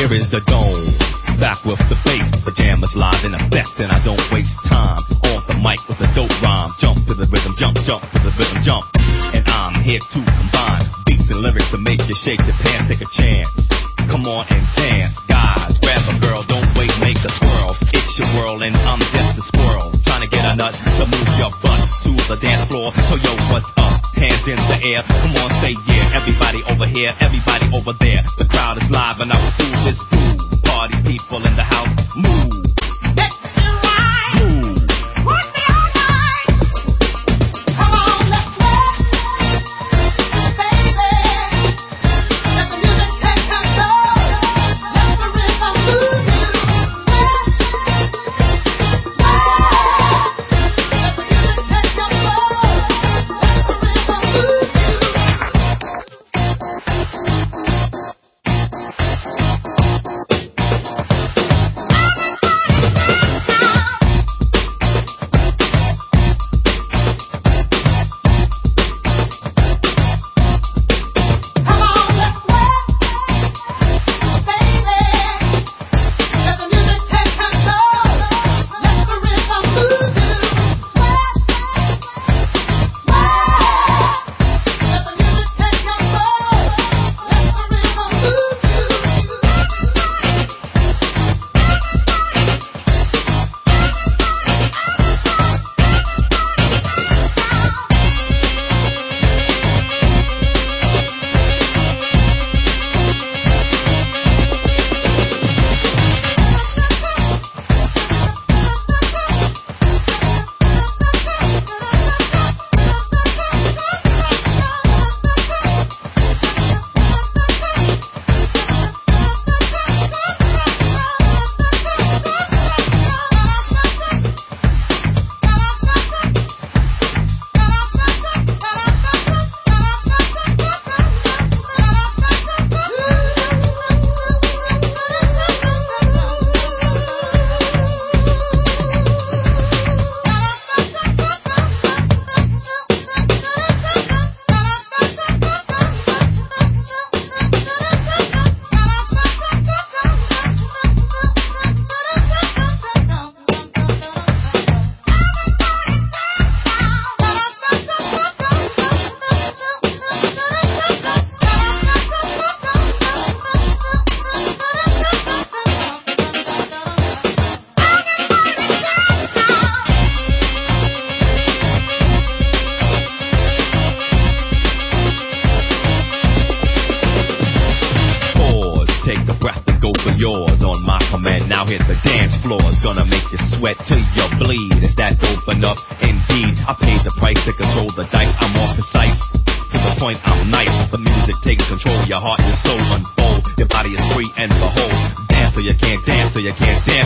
Here is the dome, back with the bass. The jam is live in effect, and I don't waste time. Off the mic with a dope rhyme. Jump to the rhythm, jump to the rhythm, jump. And I'm here to combine beats and lyrics to make you shake your pants. Take a chance, come on and dance. Guys, grab a girl, don't wait, make a twirl. It's your world and I'm just a squirrel, trying to get a nut to move your butt to the dance floor. So yo, what's up? Hands in the air, come on, say yeah. Everybody over here, everybody over there. The crowd is live and I will do this too. Party people in the house, move. Let's do right. Move. Work me all night. Come on, let's work, baby. Let the music take control. Let the rhythm move you. Work. Let the music take control. Let the rhythm move you. Come on, let's work, baby. Let the music take control. Let the rhythm move you. Work. Let the music take control. Let the rhythm move you. Pause, take a breath and go for yours. On my command, now hit the dance floor. It's gonna make you sweat till you bleed. Is that dope enough? Indeed, I paid the price to control the dice. I'm off the sight. To the point, I'm nice. The music takes control. Your heart, your soul unfold. Your body is free and behold. Dance till you can't dance till you can't dance.